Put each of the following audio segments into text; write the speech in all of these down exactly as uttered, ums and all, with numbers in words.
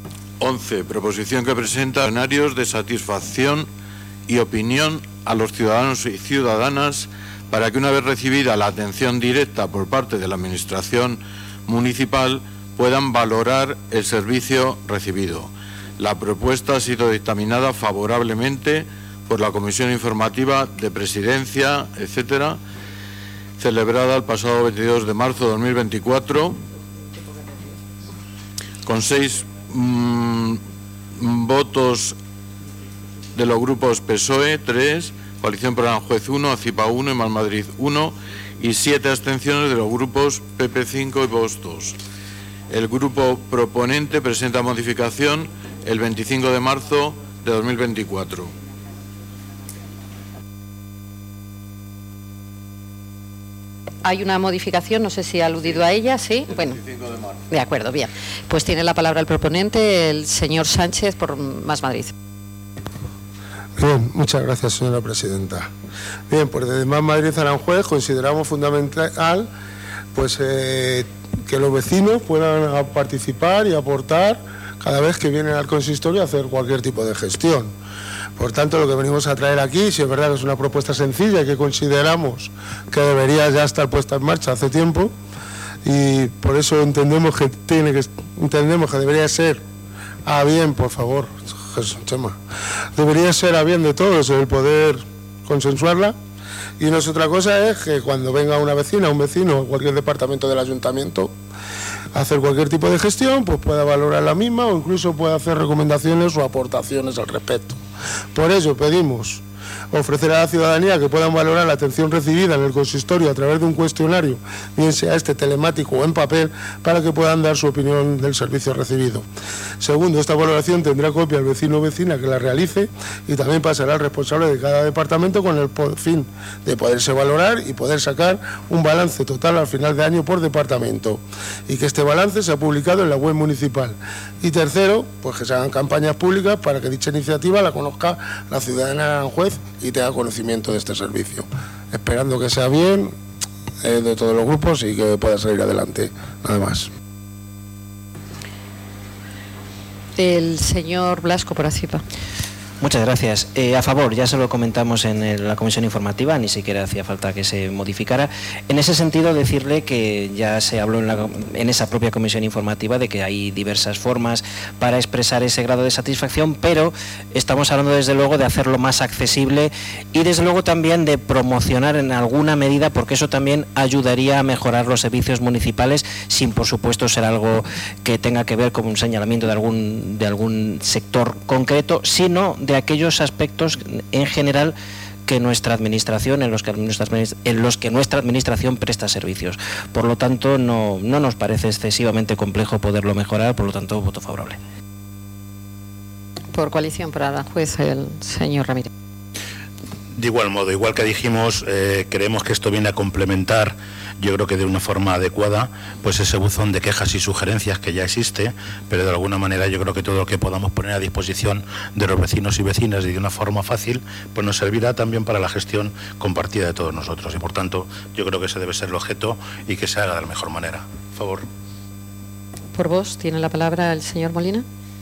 once. Proposición que presenta escenarios de satisfacción y opinión a los ciudadanos y ciudadanas para que, una vez recibida la atención directa por parte de la Administración municipal, puedan valorar el servicio recibido. La propuesta ha sido dictaminada favorablemente por la Comisión Informativa de Presidencia, etcétera, celebrada el pasado veintidós de marzo de dos mil veinticuatro, con seis mmm, votos de los grupos P S O E, tres, Coalición por Aranjuez uno, ACIPA uno y Más Madrid uno, y siete abstenciones de los grupos P P cinco y Vox dos. El grupo proponente presenta modificación el veinticinco de marzo de dos mil veinticuatro. Hay una modificación, no sé si ha aludido a ella, ¿sí? Bueno, de acuerdo, bien. Pues tiene la palabra el proponente, el señor Sánchez, por Más Madrid. Bien, muchas gracias, señora presidenta. Bien, pues desde Más Madrid Aranjuez consideramos fundamental pues eh, que los vecinos puedan participar y aportar cada vez que vienen al consistorio a hacer cualquier tipo de gestión. Por tanto, lo que venimos a traer aquí, si es verdad que es una propuesta sencilla y que consideramos que debería ya estar puesta en marcha hace tiempo, y por eso entendemos que tiene que entendemos que debería ser a bien, por favor, Jesús, Chema, debería ser a bien de todos el poder consensuarla. Y no es otra cosa, es que cuando venga una vecina, un vecino o cualquier departamento del ayuntamiento a hacer cualquier tipo de gestión, pues pueda valorar la misma o incluso pueda hacer recomendaciones o aportaciones al respecto. Por ello pedimos ofrecer a la ciudadanía que puedan valorar la atención recibida en el consistorio a través de un cuestionario, bien sea este telemático o en papel, para que puedan dar su opinión del servicio recibido. Segundo, esta valoración tendrá copia el vecino o vecina que la realice y también pasará al responsable de cada departamento con el fin de poderse valorar y poder sacar un balance total al final de año por departamento, y que este balance sea publicado en la web municipal. Y tercero, pues que se hagan campañas públicas para que dicha iniciativa la conozca la ciudadana de Aranjuez y tenga conocimiento de este servicio, esperando que sea bien eh, de todos los grupos y que pueda salir adelante. Nada más. El señor Blasco, por ACIPA. Muchas gracias. Eh, a favor, ya se lo comentamos en el, la comisión informativa, ni siquiera hacía falta que se modificara. En ese sentido, decirle que ya se habló en, la, en esa propia comisión informativa de que hay diversas formas para expresar ese grado de satisfacción, pero estamos hablando desde luego de hacerlo más accesible y desde luego también de promocionar en alguna medida, porque eso también ayudaría a mejorar los servicios municipales, sin por supuesto ser algo que tenga que ver con un señalamiento de algún, de algún sector concreto, sino de aquellos aspectos en general que nuestra administración, en los que nuestra, en los que nuestra administración presta servicios. Por lo tanto, no, no nos parece excesivamente complejo poderlo mejorar, por lo tanto, voto favorable. Por Coalición por Aranjuez, el señor Ramírez. De igual modo, igual que dijimos, eh, creemos que esto viene a complementar, yo creo que de una forma adecuada, pues ese buzón de quejas y sugerencias que ya existe, pero de alguna manera yo creo que todo lo que podamos poner a disposición de los vecinos y vecinas y de una forma fácil, pues nos servirá también para la gestión compartida de todos nosotros, y por tanto yo creo que ese debe ser el objeto y que se haga de la mejor manera. Por favor. Por vos, tiene la palabra el señor Molina.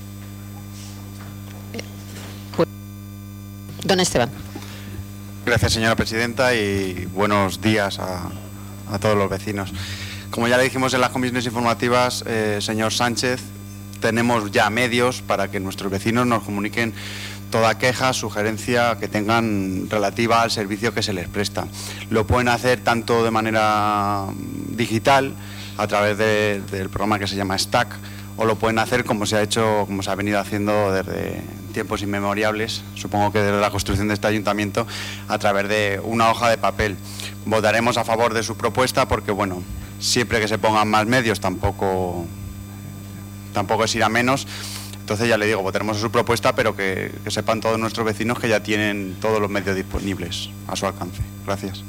Don Esteban. Gracias, señora presidenta, y buenos días a, a todos los vecinos. Como ya le dijimos en las comisiones informativas, eh, señor Sánchez, tenemos ya medios para que nuestros vecinos nos comuniquen toda queja, sugerencia que tengan relativa al servicio que se les presta. Lo pueden hacer tanto de manera digital, a través de, del programa que se llama Stack, o lo pueden hacer como se ha hecho, como se ha venido haciendo desde tiempos inmemoriales, supongo que desde la construcción de este ayuntamiento, a través de una hoja de papel. Votaremos a favor de su propuesta porque, bueno, siempre que se pongan más medios tampoco, tampoco es ir a menos. Entonces, ya le digo, votaremos a su propuesta, pero que, que sepan todos nuestros vecinos que ya tienen todos los medios disponibles a su alcance. Gracias.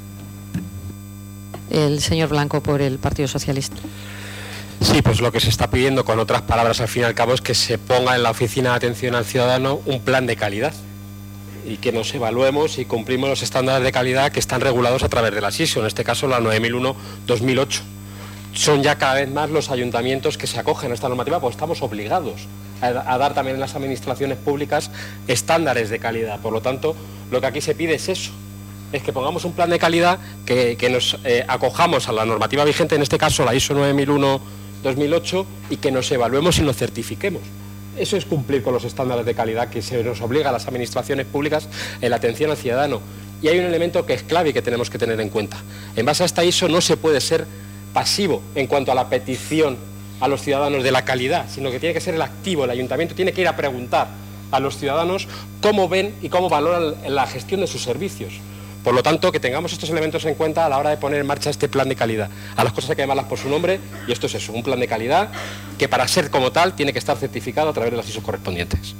El señor Blanco, por el Partido Socialista. Sí, pues lo que se está pidiendo, con otras palabras, al fin y al cabo, es que se ponga en la Oficina de Atención al Ciudadano un plan de calidad y que nos evaluemos y cumplimos los estándares de calidad que están regulados a través de la S I S O, en este caso la nueve mil uno dos mil ocho. son ya cada vez más los ayuntamientos que se acogen a esta normativa, pues estamos obligados a, a dar también en las administraciones públicas estándares de calidad. Por lo tanto, lo que aquí se pide es eso, es que pongamos un plan de calidad, que, que nos eh, acojamos a la normativa vigente, en este caso la I S O nueve mil uno dos mil ocho, y que nos evaluemos y nos certifiquemos. Eso es cumplir con los estándares de calidad que se nos obliga a las administraciones públicas en la atención al ciudadano. Y hay un elemento que es clave y que tenemos que tener en cuenta. En base a esta I S O no se puede ser pasivo en cuanto a la petición a los ciudadanos de la calidad, sino que tiene que ser el activo. El ayuntamiento tiene que ir a preguntar a los ciudadanos cómo ven y cómo valoran la gestión de sus servicios. Por lo tanto, que tengamos estos elementos en cuenta a la hora de poner en marcha este plan de calidad. A las cosas hay que llamarlas por su nombre, y esto es eso, un plan de calidad que para ser como tal tiene que estar certificado a través de las I S O correspondientes.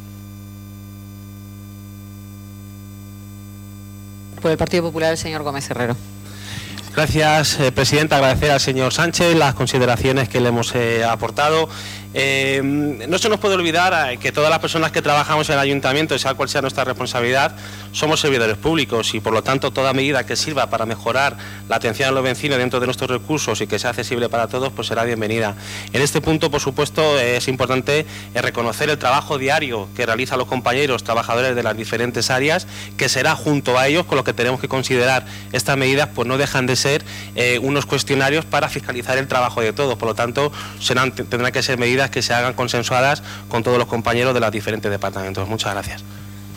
Por el Partido Popular, el señor Gómez Herrero. Gracias, eh, presidenta. Agradecer al señor Sánchez las consideraciones que le hemos eh, aportado. Eh, no se nos puede olvidar que todas las personas que trabajamos en el ayuntamiento, sea cual sea nuestra responsabilidad, somos servidores públicos y por lo tanto toda medida que sirva para mejorar la atención a los vecinos dentro de nuestros recursos y que sea accesible para todos, pues será bienvenida. En este punto, por supuesto, es importante reconocer el trabajo diario que realizan los compañeros trabajadores de las diferentes áreas, que será junto a ellos con lo que tenemos que considerar estas medidas, pues no dejan de ser eh, unos cuestionarios para fiscalizar el trabajo de todos. Por lo tanto, serán, tendrán que ser medidas que se hagan consensuadas con todos los compañeros de los diferentes departamentos. Muchas gracias.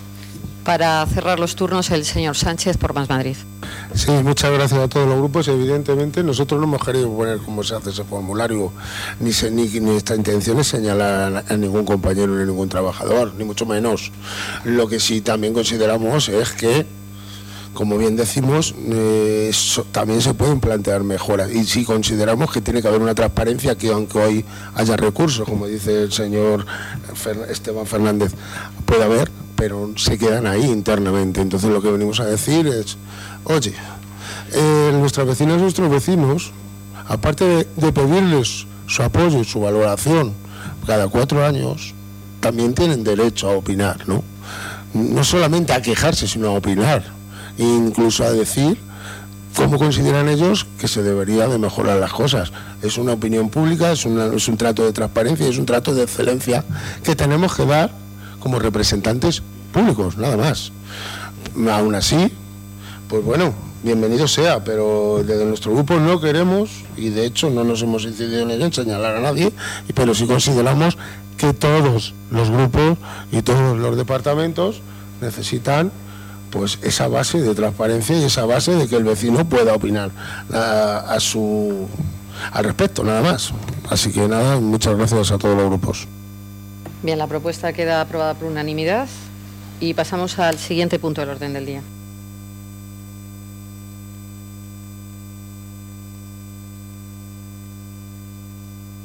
Para cerrar los turnos, el señor Sánchez por Más Madrid. Sí, muchas gracias a todos los grupos. Evidentemente, nosotros no hemos querido poner cómo se hace ese formulario, ni, se, ni, ni nuestra intención es señalar a, a ningún compañero ni a ningún trabajador, ni mucho menos. Lo que sí también consideramos es que, como bien decimos, eh, so, también se pueden plantear mejoras y sí consideramos que tiene que haber una transparencia, que aunque hoy haya recursos, como dice el señor Fer, Esteban Fernández, puede haber, pero se quedan ahí internamente. Entonces lo que venimos a decir es, oye, eh, nuestras vecinas y nuestros vecinos, aparte de, de pedirles su apoyo y su valoración cada cuatro años, también tienen derecho a opinar, ¿no? No solamente a quejarse, sino a opinar. Incluso a decir cómo consideran ellos que se debería de mejorar las cosas. Es una opinión pública, es, una, es un trato de transparencia, es un trato de excelencia que tenemos que dar como representantes públicos, nada más. Aún así, pues bueno, bienvenido sea, pero desde nuestro grupo no queremos, y de hecho no nos hemos incidido en ello, en señalar a nadie, pero sí consideramos que todos los grupos y todos los departamentos necesitan pues esa base de transparencia y esa base de que el vecino pueda opinar a, a su al respecto, nada más. Así que nada, muchas gracias a todos los grupos. Bien, la propuesta queda aprobada por unanimidad y pasamos al siguiente punto del orden del día.